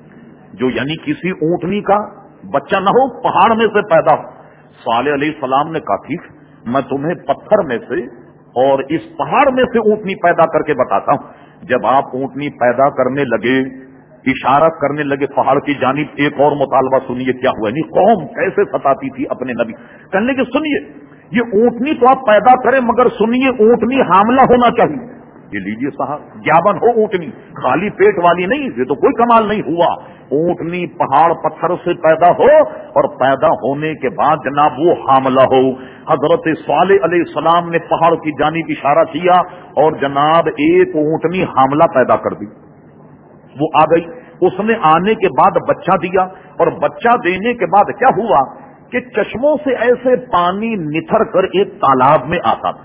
جو یعنی کسی اونٹنی کا بچہ نہ ہو، پہاڑ میں سے پیدا ہو۔ صالح علیہ السلام نے کہا ٹھیک، میں تمہیں پتھر میں سے اور اس پہاڑ میں سے اونٹنی پیدا کر کے بتاتا ہوں۔ جب آپ اونٹنی پیدا کرنے لگے، اشارہ کرنے لگے پہاڑ کی جانب، ایک اور مطالبہ سنیے کیا ہوا، نہیں قوم کیسے ستاتی تھی اپنے نبی، کہنے لگے سنیے یہ اونٹنی تو آپ پیدا کریں مگر سنیے اونٹنی حاملہ ہونا چاہیے۔ یہ لیجیے صاحب، گیابن ہو اونٹنی، خالی پیٹ والی نہیں، یہ تو کوئی کمال نہیں ہوا۔ اونٹنی پہاڑ پتھر سے پیدا ہو اور پیدا ہونے کے بعد جناب وہ حاملہ ہو۔ حضرت صالح علیہ السلام نے پہاڑ کی جانب اشارہ کیا اور جناب ایک اونٹنی حاملہ پیدا کر دی، وہ آ گئی۔ اس نے آنے کے بعد بچہ دیا، اور بچہ دینے کے بعد کیا ہوا کہ چشموں سے ایسے پانی نتھر کر ایک تالاب میں آتا تھا۔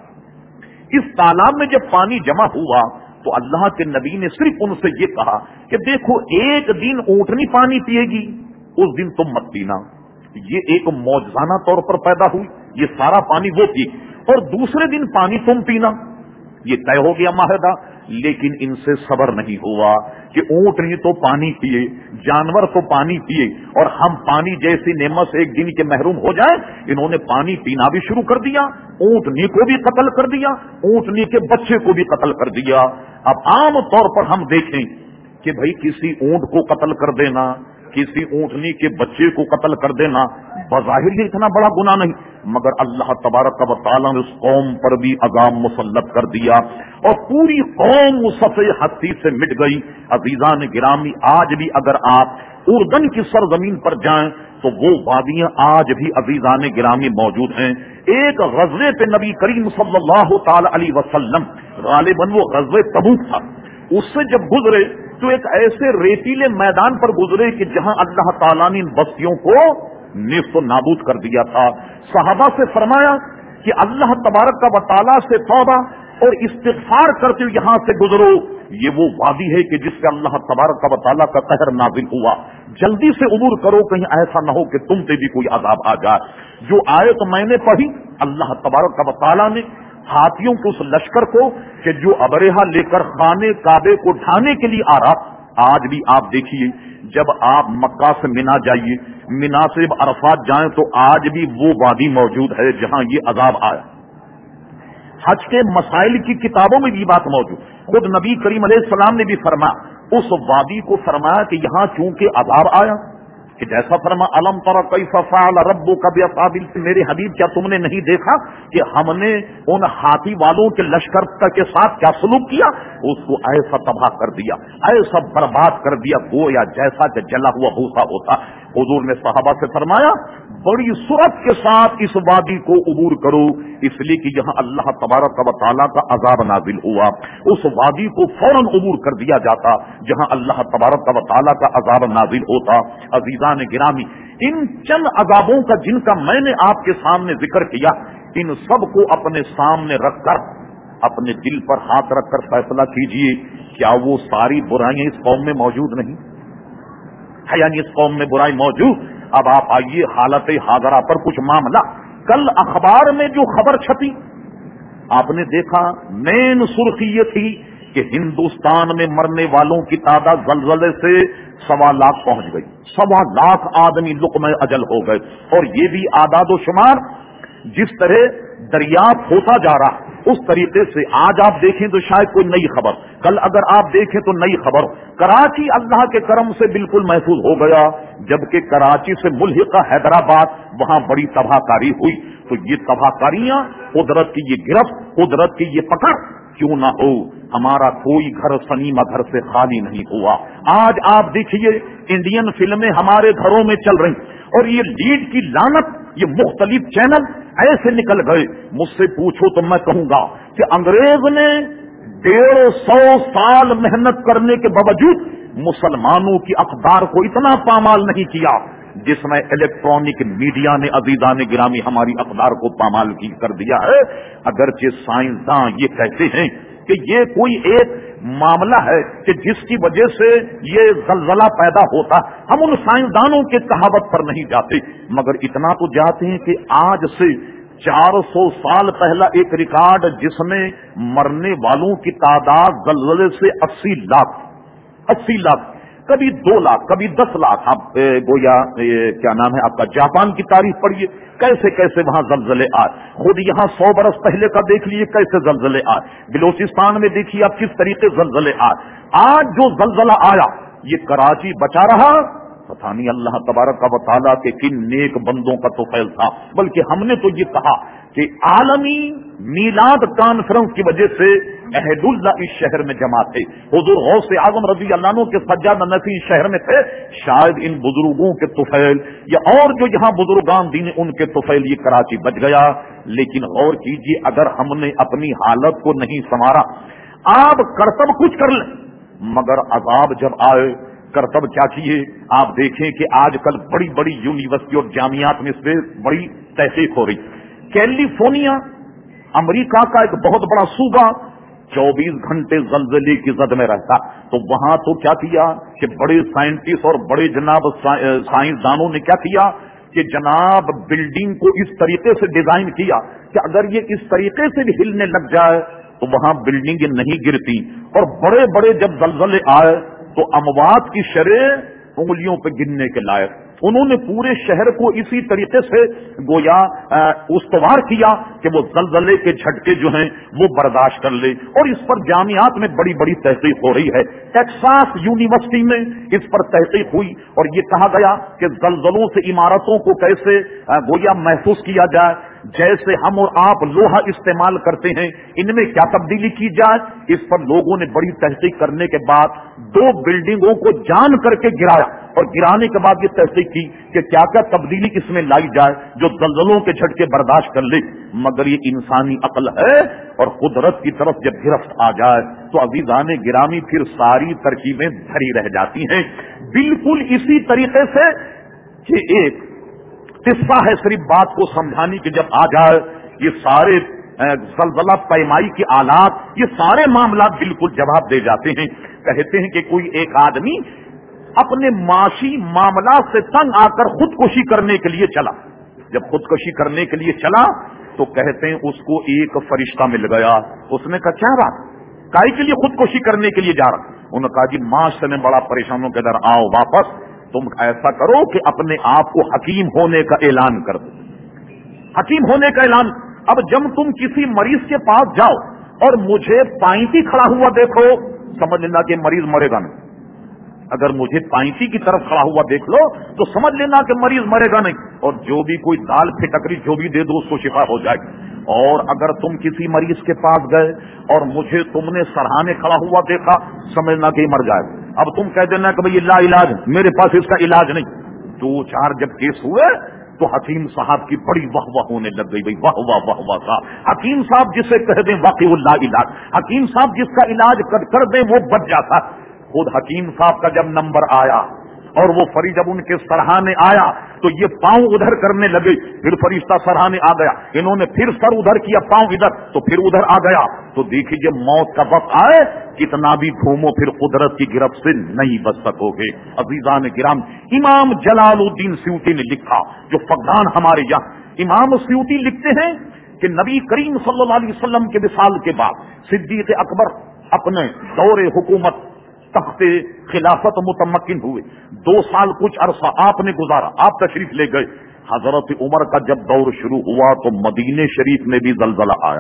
اس تالاب میں جب پانی جمع ہوا تو اللہ کے نبی نے صرف ان سے یہ کہا کہ دیکھو ایک دن اونٹنی پانی پیے گی، اس دن تم مت پینا۔ یہ ایک معجزانہ طور پر پیدا ہوئی، یہ سارا پانی وہ پی، اور دوسرے دن پانی تم پینا، یہ طے ہو گیا معاہدہ۔ لیکن ان سے صبر نہیں ہوا کہ اونٹنی تو پانی پیے، جانور تو پانی پیے، اور ہم پانی جیسی نعمت سے ایک دن کے محروم ہو جائیں۔ انہوں نے پانی پینا بھی شروع کر دیا، اونٹنی کو بھی قتل کر دیا، اونٹنی کے بچے کو بھی قتل کر دیا۔ اب عام طور پر ہم دیکھیں کہ بھائی کسی اونٹ کو قتل کر دینا، کسی اونٹنی کے بچے کو قتل کر دینا بظاہر یہ اتنا بڑا گناہ نہیں، مگر اللہ تبارک و تعالیٰ نے اس قوم پر بھی عذاب مسلط کر دیا اور پوری قوم مصفحہ ہستی سے مٹ گئی۔ عزیزان گرامی، آج بھی اگر آپ اردن کی سرزمین پر جائیں تو وہ وادیاں آج بھی عزیزان گرامی موجود ہیں۔ ایک غزوے پہ نبی کریم صلی اللہ تعالی علیہ وسلم، غالباً وہ غزوہ تبوک تھا، اس سے جب گزرے تو ایک ایسے ریتیلے میدان پر گزرے کہ جہاں اللہ تعالیٰ نے ان بستیوں کو نیست و نابود کر دیا تھا۔ صحابہ سے فرمایا کہ اللہ تبارک و تعالیٰ سے توبہ اور استغفار کرتے ہوئے یہاں سے گزرو، یہ وہ وادی ہے کہ جس سے اللہ تبارک و تعالیٰ کا قہر نازل ہوا، جلدی سے عبور کرو، کہیں ایسا نہ ہو کہ تم پہ بھی کوئی عذاب آ جائے۔ جو آیت میں نے پڑھی، اللہ تبارک و تعالیٰ نے ہاتھیوں کے اس لشکر کو کہ جو ابرہہ لے کر خانے کعبے کو ڈھانے کے لیے آ رہا، آج بھی آپ دیکھیے جب آپ مکہ سے منا جائیے، منا سے جب عرفات جائیں تو آج بھی وہ وادی موجود ہے جہاں یہ عذاب آیا۔ حج کے مسائل کی کتابوں میں بھی بات موجود، خود نبی کریم علیہ السلام نے بھی فرمایا، اس وادی کو فرمایا کہ یہاں چونکہ عذاب آیا کہ جیسا فرما الم تر کیف فعل ربک باصحاب الفیل، میرے حبیب کیا تم نے نہیں دیکھا کہ ہم نے ان ہاتھی والوں کے لشکر کے ساتھ کیا سلوک کیا، اس کو ایسا تباہ کر دیا، ایسا برباد کر دیا گویا جیسا کہ جلا ہوا بھوسا ہوتا۔ حضور نے صحابہ سے فرمایا بڑی سرعت کے ساتھ اس وادی کو عبور کرو، اس لیے کہ یہاں اللہ تبارک و تعالیٰ کا عذاب نازل ہوا۔ اس وادی کو فوراً عبور کر دیا جاتا جہاں اللہ تبارک و تعالیٰ کا عذاب نازل ہوتا۔ عزیزان گرامی، ان چند عذابوں کا جن کا میں نے آپ کے سامنے ذکر کیا، ان سب کو اپنے سامنے رکھ کر اپنے دل پر ہاتھ رکھ کر فیصلہ کیجئے، کیا وہ ساری برائیاں اس قوم میں موجود نہیں ہے؟ یعنی اس قوم میں برائی موجود۔ اب آپ آئیے حالت حاضرہ پر کچھ معاملہ۔ کل اخبار میں جو خبر چھپی آپ نے دیکھا، مین سرخی یہ تھی کہ ہندوستان میں مرنے والوں کی تعداد زلزلے سے سوا لاکھ پہنچ گئی، سوا لاکھ آدمی لقمہ اجل ہو گئے، اور یہ بھی اعداد و شمار جس طرح دریافت ہوتا جا رہا اس طریقے سے آج آپ دیکھیں تو شاید کوئی نئی خبر، کل اگر آپ دیکھیں تو نئی خبر۔ کراچی اللہ کے کرم سے بالکل محفوظ ہو گیا، جبکہ کراچی سے ملحقہ حیدرآباد وہاں بڑی تباہ کاری ہوئی۔ تو یہ تباہ کاریاں، قدرت کی یہ گرفت، قدرت کی یہ پکڑ کیوں نہ ہو، ہمارا کوئی گھر سنیمہ گھر سے خالی نہیں ہوا۔ آج آپ دیکھیے انڈین فلمیں ہمارے گھروں میں چل رہی، اور یہ لیڈ کی لعنت یہ مختلف چینل ایسے نکل گئے. مجھ سے پوچھو تو میں کہوں گا کہ انگریز نے ڈیڑھ سو سال محنت کرنے کے باوجود مسلمانوں کی اقدار کو اتنا پامال نہیں کیا جس میں الیکٹرانک میڈیا نے عزیزان گرامی ہماری اقدار کو پامال کی کر دیا ہے. اگرچہ سائنسداں یہ کہتے ہیں کہ یہ کوئی ایک معاملہ ہے کہ جس کی وجہ سے یہ زلزلہ پیدا ہوتا. ہم ان سائنسدانوں کے کہاوت پر نہیں جاتے، مگر اتنا تو جاتے ہیں کہ آج سے چار سو سال پہلا ایک ریکارڈ جس میں مرنے والوں کی تعداد زلزلے سے اسی لاکھ اسی لاکھ کبھی دو لاکھ کبھی دس لاکھ آپ گویا کیا نام ہے آپ کا جاپان کی تاریخ پڑھیے کیسے کیسے وہاں زلزلے آئے. خود یہاں سو برس پہلے کا دیکھ لیے کیسے زلزلے آئے. بلوچستان میں دیکھیے آپ کس طریقے زلزلے آئے. آج جو زلزلہ آیا یہ کراچی بچا رہا پتہ نہیں اللہ تبارک و تعالیٰ کے کن نیک بندوں کا تو فیض تھا. بلکہ ہم نے تو یہ کہا کہ عالمی میلاد کانفرنس کی وجہ سے عہد اللہ اس شہر میں جمع تھے. حضور غوث اعظم رضی اللہ عنہ کے سجادہ نشین شہر میں تھے. شاید ان بزرگوں کے طفیل یا اور جو یہاں بزرگان دین ان کے طفیل یہ کراچی بچ گیا. لیکن غور کیجیے اگر ہم نے اپنی حالت کو نہیں سنوارا آپ کرتب کچھ کر لیں مگر عذاب جب آئے کرتب کیا کیے. آپ دیکھیں کہ آج کل بڑی بڑی یونیورسٹی اور جامعات میں اس پہ بڑی تحقیق ہو رہی. کیلیفورنیا امریکہ کا ایک بہت بڑا صوبہ چوبیس گھنٹے زلزلے کی زد میں رہتا. تو وہاں تو کیا کیا کہ بڑے سائنٹسٹ اور بڑے جناب سائنسدانوں نے کیا کیا کہ جناب بلڈنگ کو اس طریقے سے ڈیزائن کیا کہ اگر یہ اس طریقے سے بھی ہلنے لگ جائے تو وہاں بلڈنگیں نہیں گرتی. اور بڑے بڑے جب زلزلے آئے تو اموات کی شرح انگلیوں پہ گننے کے لائق. انہوں نے پورے شہر کو اسی طریقے سے گویا استوار کیا کہ وہ زلزلے کے جھٹکے جو ہیں وہ برداشت کر لے. اور اس پر جامعات میں بڑی بڑی تحقیق ہو رہی ہے. ٹیکساس یونیورسٹی میں اس پر تحقیق ہوئی اور یہ کہا گیا کہ زلزلوں سے عمارتوں کو کیسے گویا محفوظ کیا جائے. جیسے ہم اور آپ لوہا استعمال کرتے ہیں ان میں کیا تبدیلی کی جائے. اس پر لوگوں نے بڑی تحقیق کرنے کے بعد دو بلڈنگوں کو جان کر کے گرایا اور گرانے کے بعد یہ تحقیق کی کہ کیا کیا تبدیلی اس میں لائی جائے جو زلزلوں کے جھٹکے برداشت کر لے. مگر یہ انسانی عقل ہے اور قدرت کی طرف جب گرفت آ جائے تو عزیزان گرامی پھر ساری ترکیبیں دھری رہ جاتی ہیں. بالکل اسی طریقے سے کہ ایک قصہ ہے صرف بات کو سمجھانے کی جب آ جائے یہ سارے زلزلہ پیمائی کے آلات یہ سارے معاملات بالکل جواب دے جاتے ہیں. کہتے ہیں کہ کوئی ایک آدمی اپنے معاشی معاملات سے تنگ آ کر خودکشی کرنے کے لیے چلا. جب خودکشی کرنے کے لیے چلا تو کہتے ہیں اس کو ایک فرشتہ مل گیا. اس نے کہا کیا بات کائی کے لیے خودکشی کرنے کے لیے جا رہا. انہوں نے کہا جی معاشرے میں بڑا پریشانوں کے در آؤ واپس تم ایسا کرو کہ اپنے آپ کو حکیم ہونے کا اعلان کر دو. حکیم ہونے کا اعلان. اب جب تم کسی مریض کے پاس جاؤ اور مجھے پائنتی کھڑا ہوا دیکھو سمجھ لینا کہ مریض مرے گا نہیں. اگر مجھے پائنتی کی طرف کھڑا ہوا دیکھ لو تو سمجھ لینا کہ مریض مرے گا نہیں. اور جو بھی کوئی دال پھٹکری جو بھی دے دو اس کو شفا ہو جائے گی. اور اگر تم کسی مریض کے پاس گئے اور مجھے تم نے سرہانے کھڑا ہوا دیکھا سمجھنا کہ مر جائے. اب تم کہہ دینا کہ بھائی لا علاج میرے پاس اس کا علاج نہیں. دو چار جب کیس ہوئے تو حکیم صاحب کی بڑی واہ واہ ہونے لگ گئی. بھائی واہ واہ واہ واہ صاحب حکیم صاحب جسے کہہ دیں واقعی اللہ علاج. حکیم صاحب جس کا علاج کر دیں وہ بچ جاتا. خود حکیم صاحب کا جب نمبر آیا اور وہ فری جب ان کے سرہانے آیا تو یہ پاؤں ادھر کرنے لگے. پھر فرشتہ سرہانے آ گیا. انہوں نے پھر سر ادھر کیا پاؤں ادھر تو پھر ادھر آ گیا. تو دیکھیے موت کا وقت آئے کتنا بھی گھومو پھر قدرت کی گرفت سے نہیں بچ سکو گے. عزیزان کرام امام جلال الدین سیوطی نے لکھا جو فقدان ہمارے یہاں امام سیوطی لکھتے ہیں کہ نبی کریم صلی اللہ علیہ وسلم کے وصال کے بعد صدیق اکبر اپنے دور حکومت تخت خلافت متمکن ہوئے. دو سال کچھ عرصہ آپ نے گزارا. آپ تشریف لے گئے. حضرت عمر کا جب دور شروع ہوا تو مدینے شریف میں بھی زلزلہ آیا.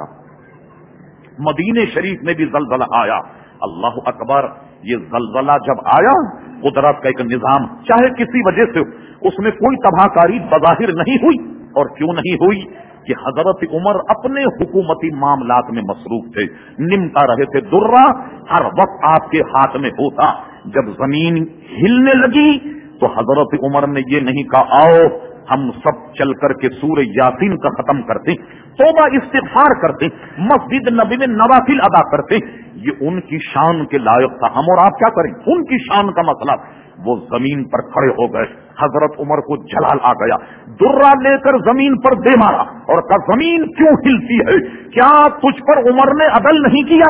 مدینے شریف میں بھی زلزلہ آیا. اللہ اکبر. یہ زلزلہ جب آیا قدرت کا ایک نظام چاہے کسی وجہ سے اس میں کوئی تباہ کاری بظاہر نہیں ہوئی. اور کیوں نہیں ہوئی کہ حضرت عمر اپنے حکومتی معاملات میں مصروف تھے. نمٹا رہے تھے. درہ ہر وقت آپ کے ہاتھ میں ہوتا. جب زمین ہلنے لگی تو حضرت عمر نے یہ نہیں کہا آؤ ہم سب چل کر کے سورہ یاسین کا ختم کرتے، توبہ استغفار کرتے، مسجد نبی میں نوافل ادا کرتے، یہ ان کی شان کے لائق تھا. ہم اور آپ کیا کریں؟ ان کی شان کا مسئلہ. وہ زمین پر کھڑے ہو گئے، حضرت عمر کو جلال آ گیا، درہ لے کر زمین پر دے مارا اور کہا زمین کیوں ہلتی ہے؟ کیا تجھ پر عمر نے عدل نہیں کیا؟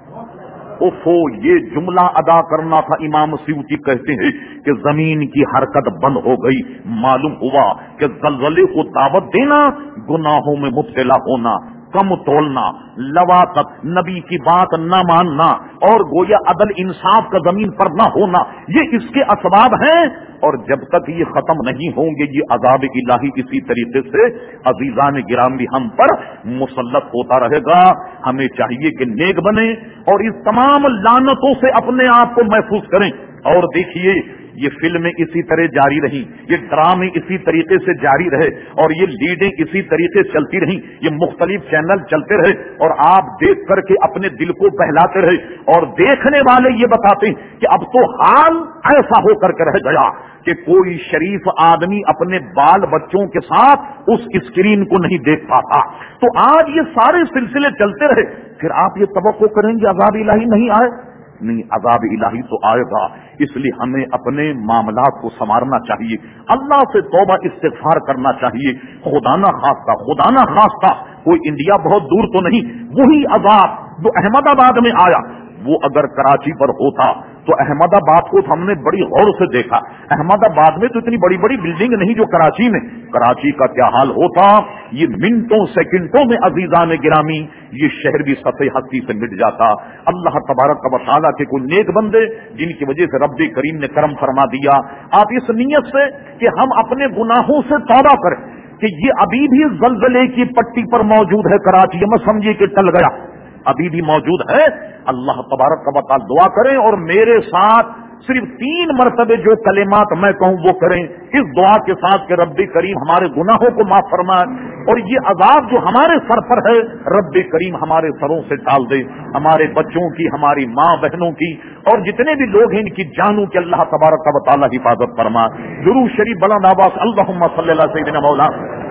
اوفو، یہ جملہ ادا کرنا تھا. امام سیوطی کہتے ہیں کہ زمین کی حرکت بند ہو گئی. معلوم ہوا کہ زلزلے کو دعوت دینا، گناہوں میں مبتلا ہونا، کم تولنا، لواطت، نبی کی بات نہ ماننا اور گویا عدل انصاف کا زمین پر نہ ہونا، یہ اس کے اسباب ہیں. اور جب تک یہ ختم نہیں ہوں گے یہ عذاب الہی اسی طریقے سے عزیزان گرامی ہم پر مسلط ہوتا رہے گا. ہمیں چاہیے کہ نیک بنیں اور اس تمام لعنتوں سے اپنے آپ کو محفوظ کریں. اور دیکھیے یہ فلمیں اسی طرح جاری رہیں، یہ ڈرامے اسی طریقے سے جاری رہے اور یہ لیڈیں اسی طریقے سے چلتی رہیں، یہ مختلف چینل چلتے رہے اور آپ دیکھ کر کے اپنے دل کو بہلاتے رہے اور دیکھنے والے یہ بتاتے ہیں کہ اب تو حال ایسا ہو کر کے رہ گیا کہ کوئی شریف آدمی اپنے بال بچوں کے ساتھ اس اسکرین کو نہیں دیکھ پاتا. تو آج یہ سارے سلسلے چلتے رہے، پھر آپ یہ توقع کریں گے عذاب الہی نہیں آئے؟ نہیں، عذاب الہی تو آئے گا. اس لیے ہمیں اپنے معاملات کو سنوارنا چاہیے، اللہ سے توبہ استغفار کرنا چاہیے. خدا نہ خواستہ خدا نہ خواستہ کوئی انڈیا بہت دور تو نہیں، وہی عذاب جو احمد آباد میں آیا وہ اگر کراچی پر ہوتا تو احمد آباد کو ہم نے بڑی غور سے دیکھا. احمد آباد میں تو اتنی بڑی بڑی بلڈنگ نہیں جو کراچی میں. کراچی کا کیا حال ہوتا؟ یہ منٹوں سیکنڈوں میں عزیزان گرامی یہ شہر بھی سطح ہستی سے مٹ جاتا. اللہ تبارک و تعالیٰ کے کوئی نیک بندے جن کی وجہ سے رب کریم نے کرم فرما دیا، آپ اس نیت سے کہ ہم اپنے گناہوں سے توبہ کریں کہ یہ ابھی بھی زلزلے کی پٹی پر موجود ہے کراچی، میں سمجھیے کہ ٹل گیا، ابھی بھی موجود ہے. اللہ تبارک و تعالیٰ دعا کریں اور میرے ساتھ صرف تین مرتبے جو کلمات میں کہوں وہ کریں اس دعا کے ساتھ کہ رب کریم ہمارے گناہوں کو معاف فرمائے اور یہ عذاب جو ہمارے سر پر ہے رب کریم ہمارے سروں سے ٹال دے، ہمارے بچوں کی، ہماری ماں بہنوں کی اور جتنے بھی لوگ ہیں ان کی جانوں کی اللہ تبارک و تعالیٰ حفاظت فرمائے. درود شریف بلند آواز اللہم صلی اللہ سیدنا مولا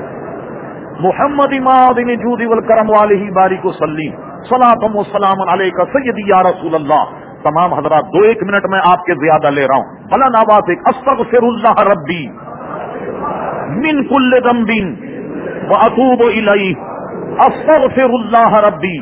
محمد معدن جود والکرم علیہ بارک وسلم صلاۃ و سلام علیک سیدی یا رسول اللہ. تمام حضرات دو ایک منٹ میں آپ کے زیادہ لے رہا ہوں. بلند آواز ایک استغفر اللہ ربی من کل ذنب واتوب الیہ، استغفر اللہ ربی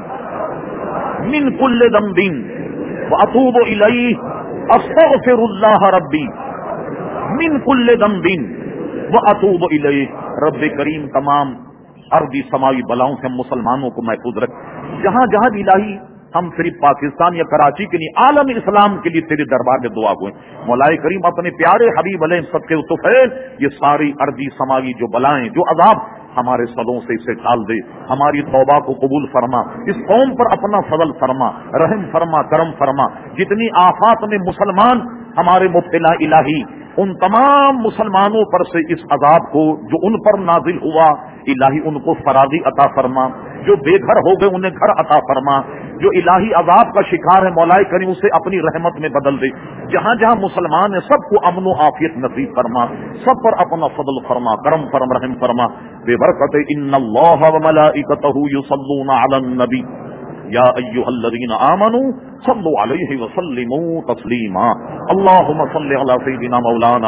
من کل ذنب واتوب الیہ، استغفر اللہ ربی من کل ذنب واتوب الیہ. رب کریم تمام ارضی سماوی بلاؤں سے ہم مسلمانوں کو محفوظ رکھ. جہاں جہاں الہی ہم صرف پاکستان یا کراچی کے لیے عالم اسلام کے لیے تیرے دربار میں دعا ہوئے. مولا کریم اپنے پیارے حبیب علیہ سب کے طفیل یہ ساری ارضی سماوی جو بلائیں جو عذاب ہمارے صدوں سے اسے ٹال دے. ہماری توبہ کو قبول فرما، اس قوم پر اپنا فضل فرما، رحم فرما، کرم فرما. جتنی آفات میں مسلمان ہمارے مبتلا الہی ان تمام مسلمانوں پر سے اس عذاب کو جو ان پر نازل ہوا الہی ان کو فرازی عطا فرما. جو بے گھر ہو گئے انہیں گھر عطا فرما. جو الہی عذاب کا شکار ہے مولا کریم اسے اپنی رحمت میں بدل دے. جہاں جہاں مسلمان ہیں سب کو امن و عافیت نصیب فرما، سب پر اپنا فضل فرما، کرم فرم رحم فرما. بے برکت ان اللہ وملائکتہ یصلون علی النبی یا ایھا الذین آمنوا صلوا علیہ وسلموا تسلیما. اللهم صل علی سیدنا مولانا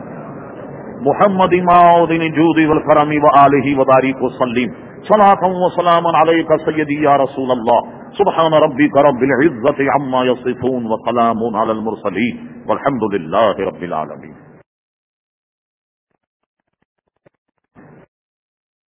محمد معدن الجود والکرم وآلہ وبارک وسلم صلاۃ و سلام علیک سیدی یا رسول اللہ. سبحان ربک رب العزة عما یصفون وسلام علی المرسلین والحمد للہ رب العالمین.